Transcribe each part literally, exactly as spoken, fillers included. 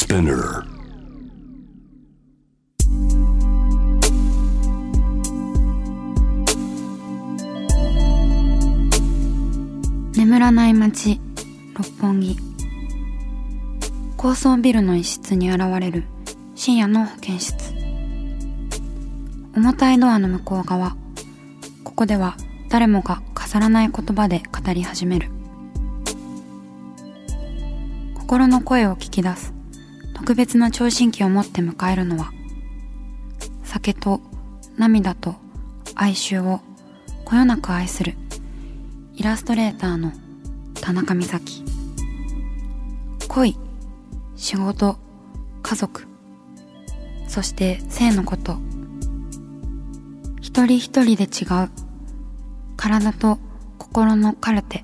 Spinner。 眠らない街六本木。高層ビルの一室に現れる深夜の保健室。重たいドアの向こう側、ここでは誰もが飾らない言葉で語り始める。心の声を聞き出す特別な聴診器を持って迎えるのは、酒と涙と哀愁をこよなく愛するイラストレーターの田中美咲。恋、仕事、家族、そして性のこと、一人一人で違う体と心のカルテ。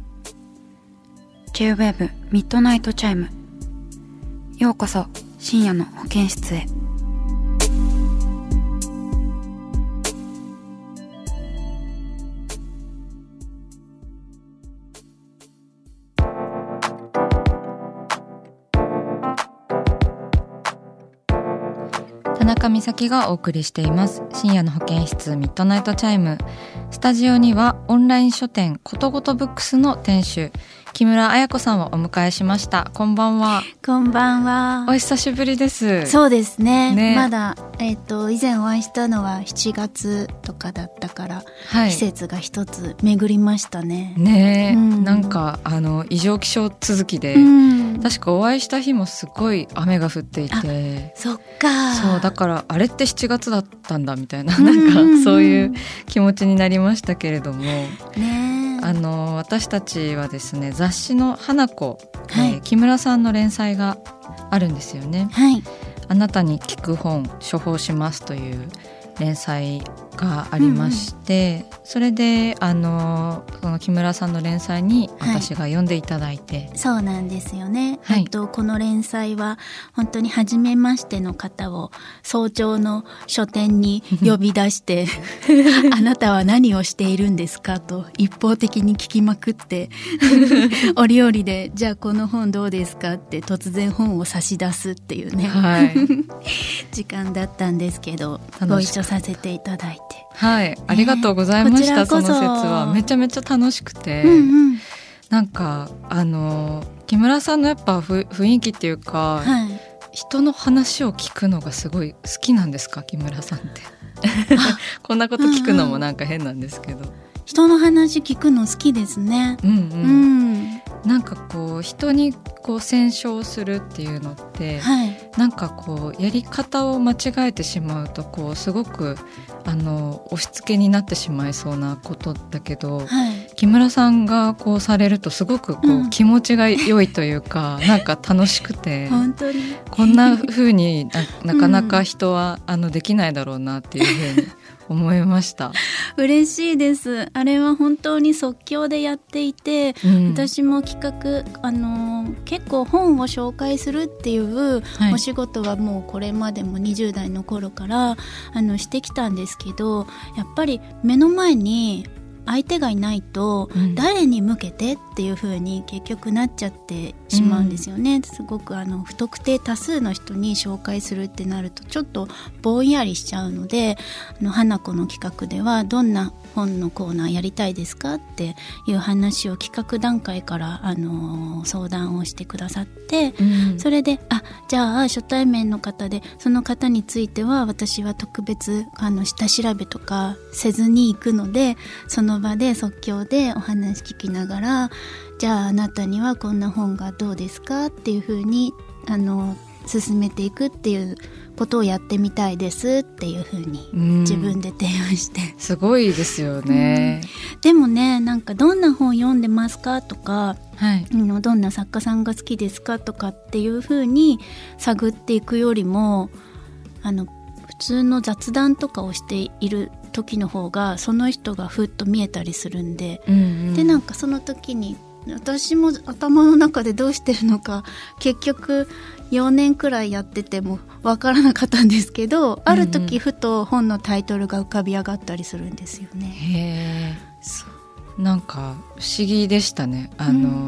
J-Wave ミッドナイトチャイム。ようこそ深夜の保健室へ。 田中美咲がお送りしています深夜の保健室ミッドナイトチャイム。スタジオにはオンライン書店ことごとブックスの店主木村彩子さんをお迎えしました。こんばんは。 こんばんは。 お久しぶりです。 そうです ね, ねまだ、えー、と以前お会いしたのはしちがつとかだったから、はい、季節が一つ巡りましたね。 ねえ、 うん、 なんかあの異常気象続きで、うん、確かお会いした日もすごい雨が降っていて。 そっか。 そうだからあれってしちがつだったんだみたいな、なんかそういう気持ちになりましたけれども、ね、あの私たちはですね、雑誌の花子、はい、えー、木村さんの連載があるんですよね、はい、あなたに聞く本処方しますという連載がありまして、うんうん、それであのその木村さんの連載に私が読んでいただいて、 はい、そうなんですよね、 はい、 えっと、この連載は本当に初めましての方を早朝の書店に呼び出してあなたは何をしているんですかと一方的に聞きまくって折々でじゃあこの本どうですかって突然本を差し出すっていうね、はい、時間だったんですけど、ご一緒させていただいて、 はい、ありがとうございました、ね、その説はめちゃめちゃ楽しくて、うんうん、なんかあの木村さんのやっぱ雰囲気っていうか、はい、人の話を聞くのがすごい好きなんですか、木村さんってこんなこと聞くのもなんか変なんですけど、 人の話聞くの好きですね、 うんうんうん、なんかこう人にこう宣唱するっていうのって、はい、なんかこうやり方を間違えてしまうとこうすごくあの押し付けになってしまいそうなことだけど、はい、木村さんがこうされるとすごくこう、うん、気持ちが良いというかなんか楽しくて本当にこんな風に な, なかなか人は、うん、あのできないだろうなっていう風に思いました嬉しいです。あれは本当に即興でやっていて、うん、私も企画あの結構本を紹介するっていうお仕事はもうこれまでもにじゅう代の頃からあのしてきたんですけど、やっぱり目の前に相手がいないと誰に向けてっていう風に結局なっちゃってしまうんですよね、うん、すごくあの不特定多数の人に紹介するってなるとちょっとぼんやりしちゃうので、あの花子の企画ではどんな本のコーナーやりたいですかっていう話を企画段階からあの相談をしてくださって、うん、それであじゃあ初対面の方でその方については私は特別あの下調べとかせずに行くので、その場で即興でお話聞きながらじゃああなたにはこんな本がどうですかっていう風にあの進めていくっていうことをやってみたいですっていう風に自分で提案して、 うん、すごいですよね、 うん、でもねなんかどんな本読んでますかとか、はい、どんな作家さんが好きですかとかっていう風に探っていくよりもあの普通の雑談とかをしている時の方がその人がふっと見えたりするんで、うんうん、でなんかその時に私も頭の中でどうしてるのか結局よねんくらいやっててもわからなかったんですけど、ある時ふと本のタイトルが浮かび上がったりするんですよね。 へー、そうなんか不思議でしたね。あの、うん、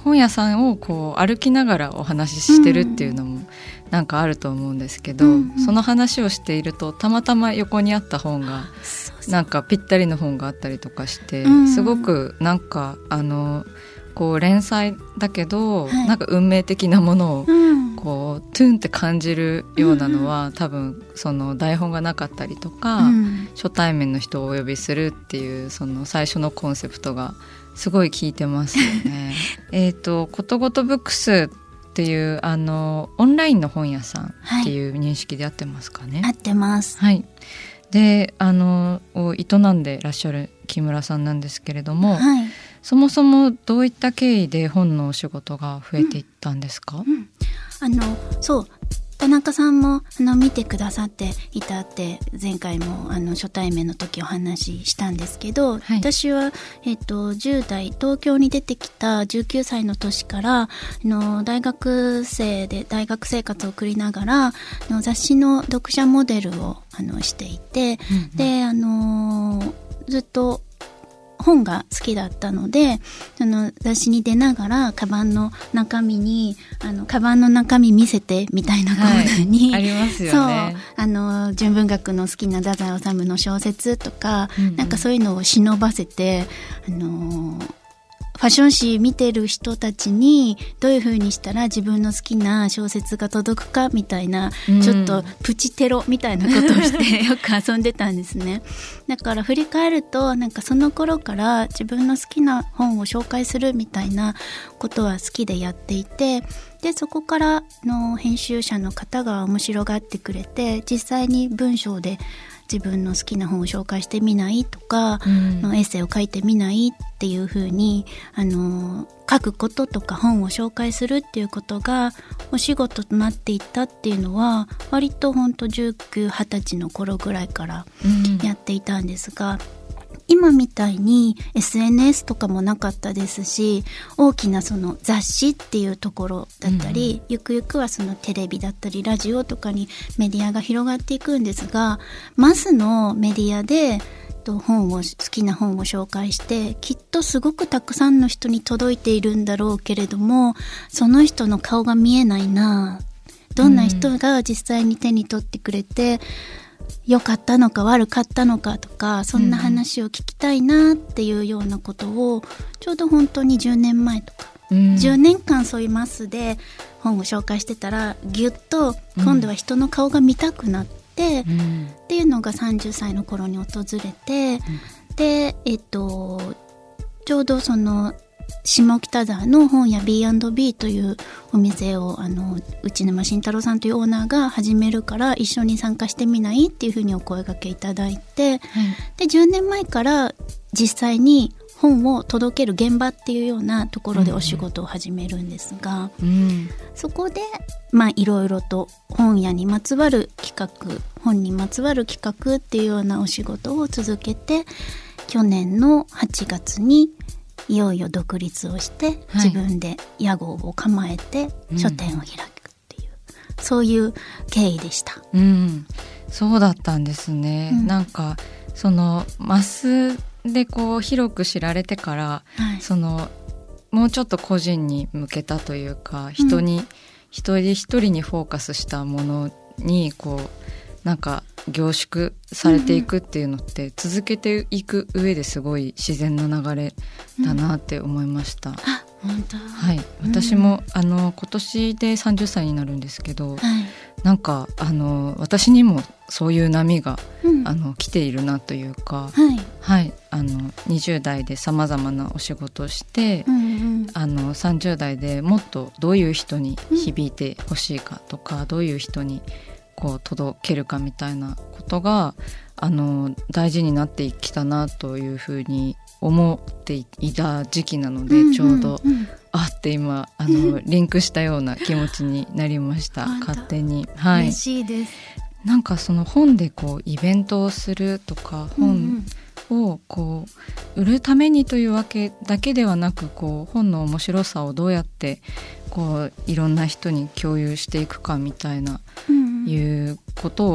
本屋さんをこう歩きながらお話ししてるっていうのもなんかあると思うんですけど、うんうん、その話をしているとたまたま横にあった本がなんかぴったりの本があったりとかして、うんうん、すごくなんかあのこう連載だけど、はい、なんか運命的なものをこう、うん、トゥンって感じるようなのは、うん、多分その台本がなかったりとか、うん、初対面の人をお呼びするっていうその最初のコンセプトがすごい効いてますよね。えっとことごとブックスっていうあのオンラインの本屋さんっていう認識で合ってますかね。 はい、合ってます。 はい。であのを営んでらっしゃる木村さんなんですけれども、はい、そもそもどういった経緯で本のお仕事が増えていったんですか？うんうん、 あのそう田中さんもあの見てくださっていたって前回もあの初対面の時お話ししたんですけど、はい、私は、えっと、じゅう代東京に出てきたじゅうきゅうさいの年からあの大学生で大学生活を送りながらあの雑誌の読者モデルをあのしていて、うんうん、であのずっと本が好きだったのでその雑誌に出ながらカバンの中身にあのカバンの中身見せてみたいなコーナーに、 はい、ありますよね。 そうあの純文学の好きな太宰治の小説とか、うんうん、なんかそういうのを忍ばせてあのファッション誌見てる人たちにどういう風にしたら自分の好きな小説が届くかみたいな、うん、ちょっとプチテロみたいなことをしてよく遊んでたんですね。だから振り返るとなんかその頃から自分の好きな本を紹介するみたいなことは好きでやっていて、でそこからの編集者の方が面白がってくれて実際に文章で自分の好きな本を紹介してみないとか、うん、のエッセイを書いてみないっていう風にあの書くこととか本を紹介するっていうことがお仕事となっていったっていうのは割とほんとじゅうきゅう、はたちの頃ぐらいからやっていたんですが、うん、今みたいに エスエヌエス とかもなかったですし大きなその雑誌っていうところだったり、うん、ゆくゆくはそのテレビだったりラジオとかにメディアが広がっていくんですが、マスのメディアで本を好きな本を紹介してきっとすごくたくさんの人に届いているんだろうけれどもその人の顔が見えないな、どんな人が実際に手に取ってくれて、うん良かったのか悪かったのかとかそんな話を聞きたいなっていうようなことをちょうど本当にじゅうねんまえとか、うん、じゅうねんかんそういうマスで本を紹介してたらギュッと今度は人の顔が見たくなって、うん、っていうのがさんじゅっさいの頃に訪れて、うん、でえっとちょうどその下北沢の本屋 ビーアンドビー というお店をあの内沼慎太郎さんというオーナーが始めるから一緒に参加してみないっていうふうにお声掛けいただいて、はい、でじゅうねんまえから実際に本を届ける現場っていうようなところでお仕事を始めるんですが、うんうん、そこでまあいろいろと本屋にまつわる企画本にまつわる企画っていうようなお仕事を続けて去年のはちがつにいよいよ独立をして、はい、自分で屋号を構えて書店を開くっていう、うん、そういう経緯でした、 うん、そうだったんですね、うん、なんかそのマスでこう広く知られてから、はい、そのもうちょっと個人に向けたというか人に、うん、一人一人にフォーカスしたものにこうなんか凝縮されていくっていうのって続けていく上ですごい自然な流れだなって思いました、うん、 あ本当、 はい、私も、うん、あの今年でさんじゅっさいになるんですけど、はい、なんかあの私にもそういう波が、うん、あの来ているなというか、はいはい、あのにじゅう代でさまざまなお仕事をして、うんうん、あのさんじゅう代でもっとどういう人に響いてほしいかとか、うん、どういう人にこう届けるかみたいなことがあの大事になってきたなというふうに思っていた時期なので、うんうんうん、ちょうどあって今あのリンクしたような気持ちになりました勝手に、 はい、嬉しいです。 なんかその本でこうイベントをするとか本をこう売るためにというわけだけではなくこう本の面白さをどうやってこういろんな人に共有していくかみたいないうことを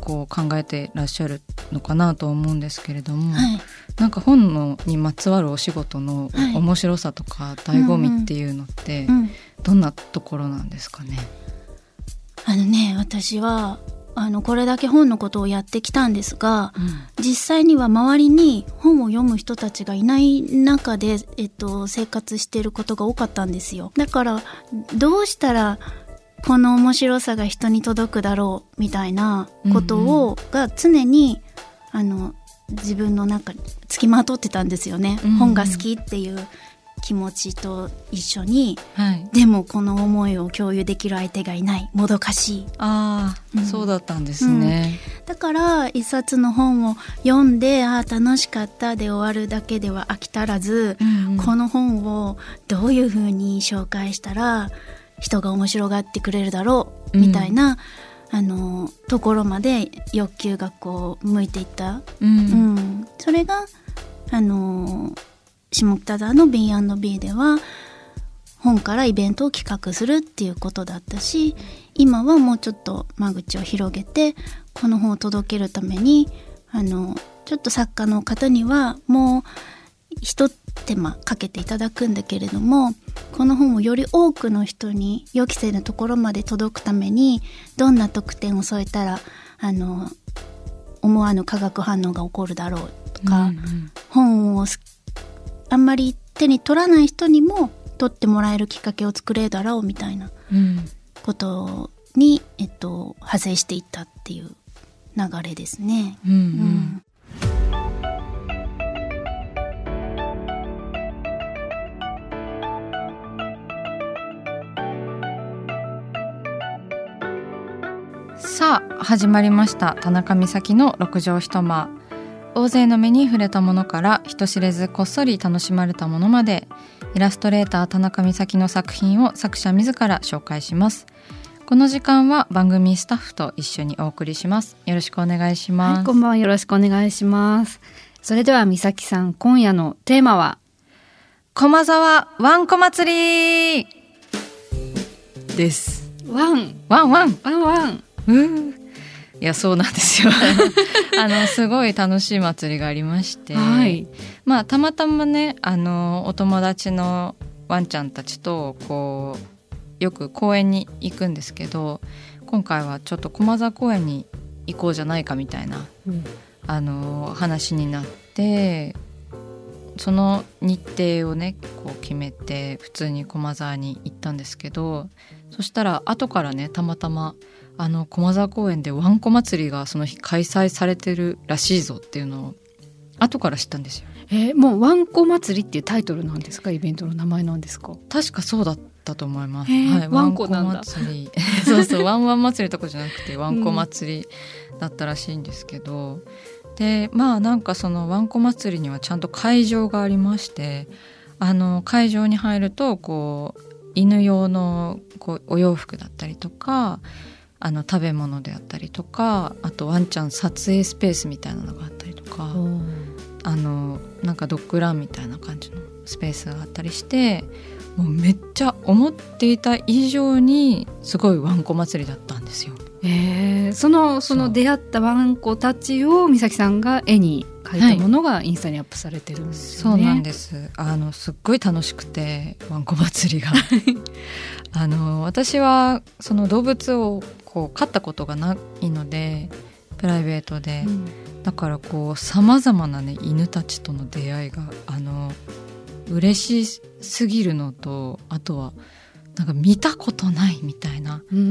こう考えてらっしゃるのかなと思うんですけれども、 はい、 なんか本のにまつわるお仕事の面白さとか醍醐味っていうのってどんなところなんですかね。 あのね、私はあのこれだけ本のことをやってきたんですが、うん、実際には周りに本を読む人たちがいない中で、えっと、生活していることが多かったんですよ。だからどうしたらこの面白さが人に届くだろうみたいなことを、うんうん、が常にあの自分の中につきまとってたんですよね、うんうん、本が好きっていう気持ちと一緒に、はい、でもこの思いを共有できる相手がいない、もどかしい。 ああ、うん、そうだったんですね、 うん、だから一冊の本を読んで、ああ楽しかったで終わるだけでは飽き足らず、うんうん、この本をどういうふうに紹介したら人が面白がってくれるだろうみたいな、うん、あのところまで欲求がこう向いていった、うんうん、それがあの下北沢の ビーアンドビー では本からイベントを企画するっていうことだったし、今はもうちょっと間口を広げてこの本を届けるためにあのちょっと作家の方にはもう一手間かけていただくんだけれども、この本をより多くの人に予期せぬところまで届くためにどんな特典を添えたらあの思わぬ化学反応が起こるだろうとか、うんうん、本をあんまり手に取らない人にも取ってもらえるきっかけを作れるだろうみたいなことに、えっと、派生していったっていう流れですね、うんうんうん。 さあ始まりました田中美咲の六畳一間。大勢の目に触れたものから人知れずこっそり楽しまれたものまで、イラストレーター田中美咲の作品を作者自ら紹介します。この時間は番組スタッフと一緒にお送りします。よろしくお願いします、 はい、こんばんは。よろしくお願いします。それでは美咲さん、今夜のテーマは駒沢わんこ祭りです。 ワンワンワンワンワンうーいやそうなんですよあのすごい楽しい祭りがありまして、はい、まあたまたまねあのお友達のワンちゃんたちとこうよく公園に行くんですけど、今回はちょっと駒沢公園に行こうじゃないかみたいな、うん、あの話になって、その日程をねこう決めて普通に駒沢に行ったんですけど、そしたら後からねたまたまあの駒沢公園でわんこ祭りがその日開催されてるらしいぞっていうのを後から知ったんですよ。 えー、もうわんこ祭りっていうタイトルなんですか？イベントの名前なんですか？ 確かそうだったと思います、 はい、わんこなんだ。 祭りそうそうわんわん祭りとかじゃなくてわんこ祭りだったらしいんですけど、うん、でまあなんかそのわんこ祭りにはちゃんと会場がありまして、あの会場に入るとこう犬用のこうお洋服だったりとか、あの食べ物であったりとか、あとワンちゃん撮影スペースみたいなのがあったりとか、あのなんかドッグランみたいな感じのスペースがあったりして、もうめっちゃ思っていた以上にすごいワンコ祭りだったんですよ。 えー、そのその出会ったワンコたちを美咲さんが絵に描いたものがインスタにアップされてるんですよね。 はい、そうなんです。あのすっごい楽しくてワンコ祭りがあの私はその動物をこう飼ったことがないのでプライベートで、うん、だからこうさまざまなね犬たちとの出会いがあの嬉しすぎるのと、あとはなんか見たことないみたいな、うん、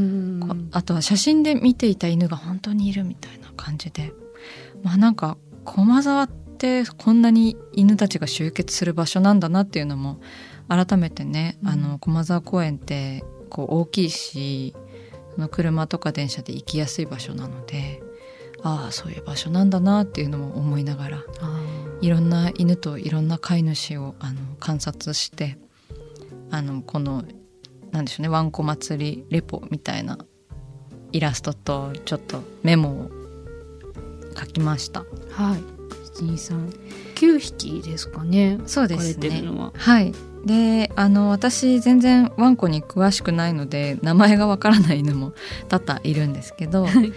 あとは写真で見ていた犬が本当にいるみたいな感じで、まあなんか駒沢ってこんなに犬たちが集結する場所なんだなっていうのも改めてね、うん、あの駒沢公園ってこう大きいし、その車とか電車で行きやすい場所なので、ああそういう場所なんだなっていうのも思いながら、いろんな犬といろんな飼い主をあの観察して、あのこのなんでしょうね、ワンコ祭りレポみたいなイラストとちょっとメモを書きました。 はい、いちにさんきゅうひきですかね。 そうですね。はい。であの私全然ワンコに詳しくないので名前がわからない犬も多々いるんですけど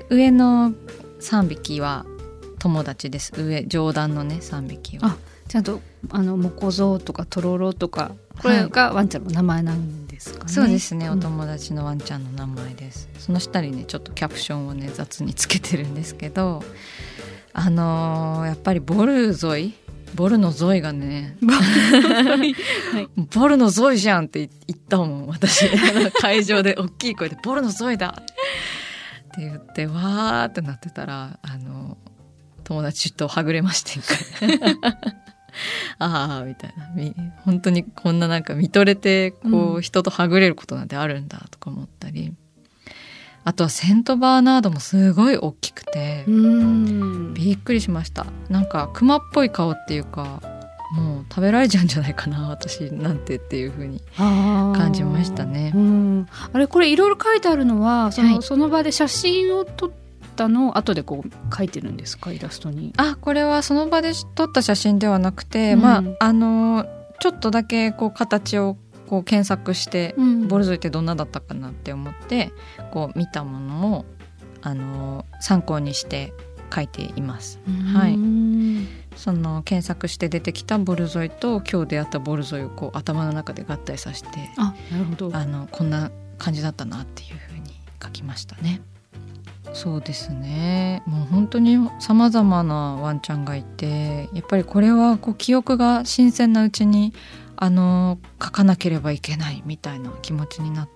上のさんびきは友達です。上上段のねさんびきは。 あ、ちゃんとあのモコゾウとかトロロとかこれがワンちゃんの名前なんですかね。 そうですね、お友達のワンちゃんの名前です、うん、その下にねちょっとキャプションをね雑につけてるんですけど、あのー、やっぱりボルゾイボルのゾイがねはい、ボルのゾイじゃんって言ったもん私会場で大きい声でボルのゾイだって言ってわーってなってたら、あの友達とはぐれましてああみたいな、本当にこんななんか見とれてこう、うん、人とはぐれることなんてあるんだとか思ったり、あとはセントバーナードもすごい大きくて、うーん、びっくりしました。なんかクマっぽい顔っていうか、もう食べられちゃうんじゃないかな私なんてっていう風に感じましたね。 あ、うん、あれこれいろいろ書いてあるのはその、はい、その場で写真を撮ったのを後でこう書いてるんですか、イラストに。 あ、これはその場で撮った写真ではなくて、うん、まああのちょっとだけこう形をこう検索して、うん、ボルゾイってどんなだったかなって思ってこう見たものをあの参考にして書いています。はい、その検索して出てきたボルゾイと今日出会ったボルゾイをこう頭の中で合体させて、 あ、なるほど、 あのこんな感じだったなっていうふうに書きましたね。そうですね、もう本当にさまざまなワンちゃんがいて、やっぱりこれはこう記憶が新鮮なうちにあの書かなければいけないみたいな気持ちになって、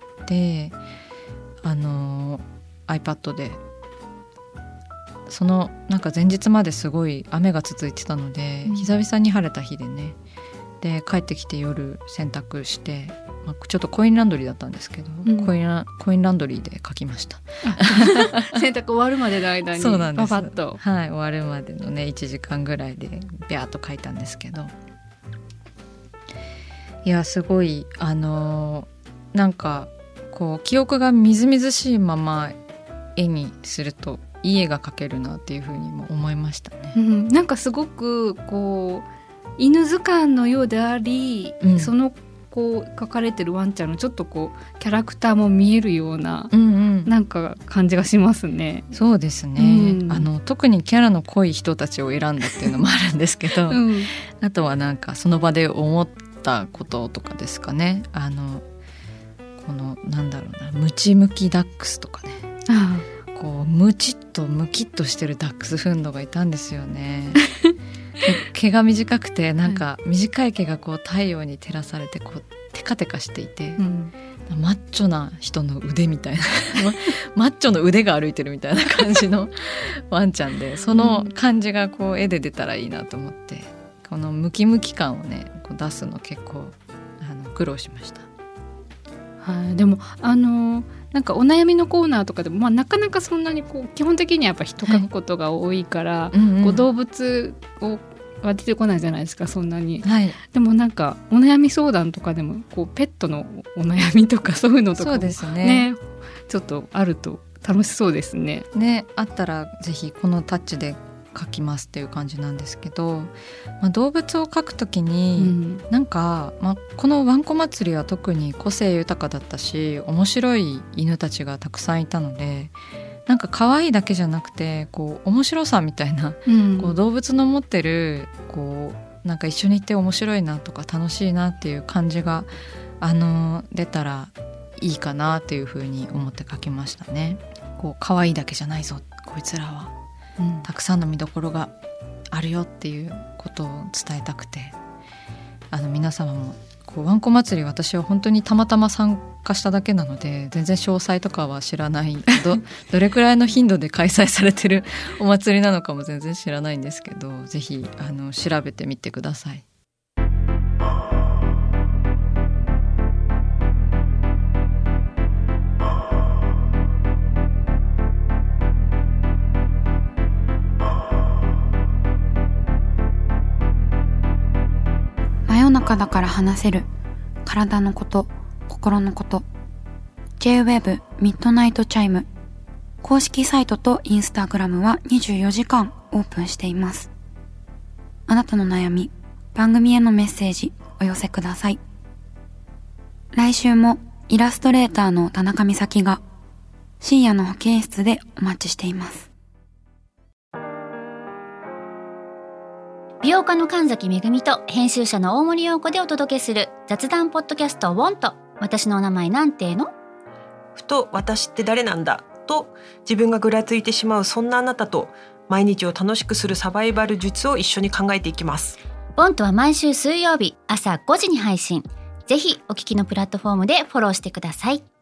あの iPad でそのなんか前日まですごい雨が続いてたので、うん、久々に晴れた日でね、で帰ってきて夜洗濯して、まあ、ちょっとコインランドリーだったんですけど、うん、コインラ、コインランドリーで書きました洗濯終わるまでの間にそうなんです、 パパッと、 はい、終わるまでのねいちじかんぐらいでビャーっと書いたんですけど、いやすごいあのー、なんかこう記憶がみずみずしいまま絵にするといい絵が描けるなっていうふうにも思いましたね、 うん、なんかすごくこう犬図鑑のようであり、うん、そのこう描かれてるワンちゃんのちょっとこうキャラクターも見えるような、うんうん、なんか感じがしますね。 そうですね、うん、あの特にキャラの濃い人たちを選んだっていうのもあるんですけど、うん、あとはなんかその場で思ったこととかですかね。あのこのなんだろうな、ムチムキダックスとかね、ああこうムチっとムキッとしてるダックスフンドがいたんですよね毛が短くてなんか短い毛がこう太陽に照らされてこうテカテカしていて、うん、マッチョな人の腕みたいなマッチョの腕が歩いてるみたいな感じのワンちゃんで、その感じがこう絵で出たらいいなと思って、このムキムキ感をねこう出すの結構あの苦労しました。 はい、でもあのなんかお悩みのコーナーとかでも、まあ、なかなかそんなにこう基本的にはやっぱ人描くことが多いから、はい、うんうん、こう動物をは出てこないじゃないですか、そんなに、はい、でもなんかお悩み相談とかでもこうペットのお悩みとかそういうのとかも、 そうですね、 ね、ちょっとあると楽しそうですね。 ね、あったらぜひこのタッチで描きますっていう感じなんですけど、まあ、動物を描くときに、うん、なんか、まあ、このワンコ祭りは特に個性豊かだったし面白い犬たちがたくさんいたので、なんか可愛いだけじゃなくてこう面白さみたいな、うん、こう動物の持ってるこうなんか一緒にいて面白いなとか楽しいなっていう感じがあの出たらいいかなっていうふうに思って描きましたね。こう可愛いだけじゃないぞこいつらは、うん、たくさんの見どころがあるよっていうことを伝えたくて、あの皆様もこうワンコ祭り私は本当にたまたま参加しただけなので全然詳細とかは知らないど, どれくらいの頻度で開催されてるお祭りなのかも全然知らないんですけど、ぜひあの調べてみてください。 真夜中だから話せる体のこと、心のこと。 ジェイウェーブ ミッドナイトチャイム公式サイトとインスタグラムはにじゅうよじかんオープンしています。あなたの悩み、番組へのメッセージお寄せください。来週もイラストレーターの田中美咲が深夜の保健室でお待ちしています。 美容家の神崎めぐみと編集者の大森洋子でお届けする雑談ポッドキャストウォント。私のお名前なんていうの？ ふと私って誰なんだと自分がぐらついてしまう、そんなあなたと毎日を楽しくするサバイバル術を一緒に考えていきます。 ウォントは毎週水曜日朝ごじに配信。ぜひお聞きのプラットフォームでフォローしてください。